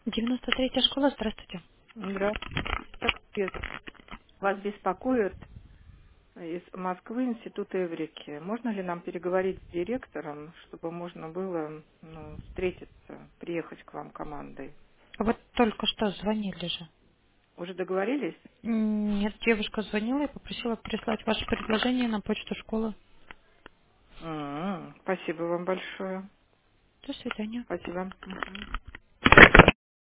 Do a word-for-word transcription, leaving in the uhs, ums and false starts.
девяносто третья школа, здравствуйте. Здравствуйте. Вас беспокоит из Москвы Института Эврики. Можно ли нам переговорить с директором, чтобы можно было ну, встретиться, приехать к вам командой? Вот только что звонили же. Уже договорились? М, Нет, девушка звонила и попросила прислать ваше предложение на почту школы. М, Спасибо вам большое. До свидания. Спасибо. Мгм.